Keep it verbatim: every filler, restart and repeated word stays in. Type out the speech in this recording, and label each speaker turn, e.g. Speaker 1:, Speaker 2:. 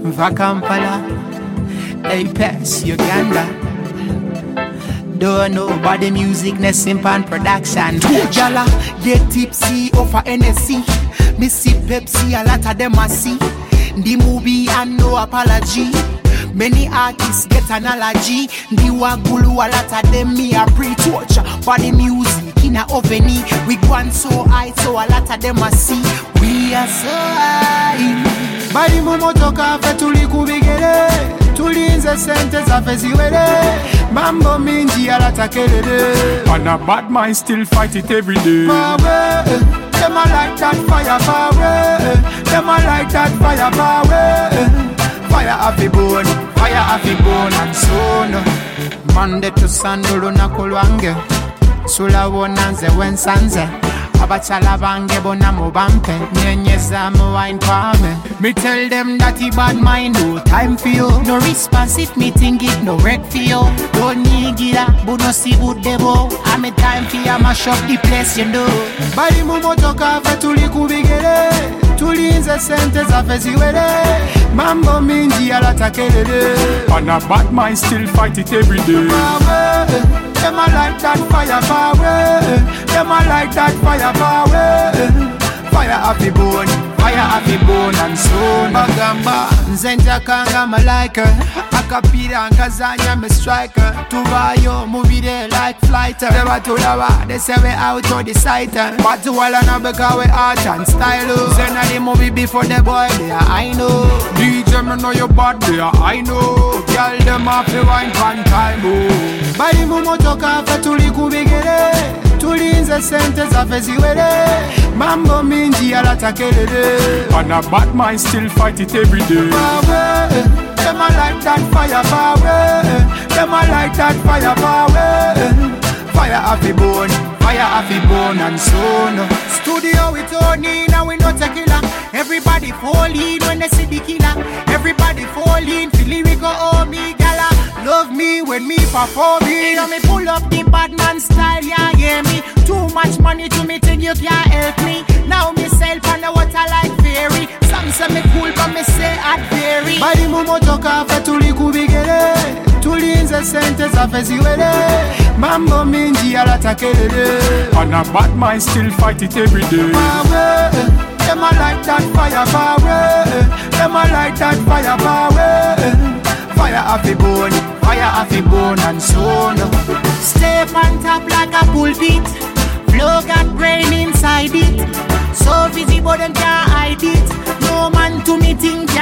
Speaker 1: Vakampala, Apex, Uganda. Don't know about the music, Nessimpan production.
Speaker 2: Jala get tipsy off a N S C. Me see Pepsi, a lot of them I see. The movie and no apology. Many artists get an allergy. The wagulu, a lot of them me a pre-torture. For the music in a oveni. We gone so high, so a lot of them I see. We are so high. Bali mumotoka fe tuli kubigere. Tulinze sente zafe ziwele. Mambo minji a lot of kelele.
Speaker 3: And a bad mind still fight it every day.
Speaker 2: Power, them a like that fire power. Them a like that fire power. Fire happy bone, fire happy bone and soon. Monday to Sunday na kulwange. Sula wonanze wensanze. Abachala bange bona mubampe. Nyenyeza mo wine pame. Me tell them that he bad mind, no time for you. No response if me think it, no wreck for you. Don't need gira, but no see good debo. I'm a time for you, mash up the place, you know. Bali mumotoka fe tuli kubigere. Tulinze sente zafe ziwele. Mambo minji a lot of kelele.
Speaker 3: And a bad mind still fight it every day.
Speaker 2: Power, them a like that fire power. Them a like that fire power. Fire happy bone, fire happy bone and soul. Bagamba, nzenja kanga malaika. Akapira nkazanya me striker. Tuvayo mubire like flighter. Never to lava, they say we out of the sight. But to all and because we art and style. Send the movie before the boy there, I know.
Speaker 3: D J me know your bad there, I know.
Speaker 2: Girl them off the wine pan time. Oh. Bali mumotoka fe tuli kubigere. Tulinze sente zafe ziwele. Mambo minji a lot of kelele.
Speaker 3: And a bad mind still fight it every day.
Speaker 2: Power, them a like that fire power. Them a like that fire power. Fire happy bone, fire happy bone and soon. Studio with Tony, now we not a killer. Everybody fall in when they see the killer. Everybody fall in, feel lyrical, oh me gala. Love me when me perform it. Now me pull up the bad man style, yeah, yeah me. Too much money to me think you can't help me. Now me self on the water like fairy. Some say me cool but me say I'd vary. Bali mumotoka fe tuli kubigere. Tulinze sente zafe ziwele. Mambo minji a lot of kelele.
Speaker 3: And a bad mind still fight it every day.
Speaker 2: Power, them a like that fire power. Them a like that fire power. Fire happy bone, fire happy bone and soul. Stay on top like a pulpit. Flow got brain inside it. So busy but them can't hide it. No man to me think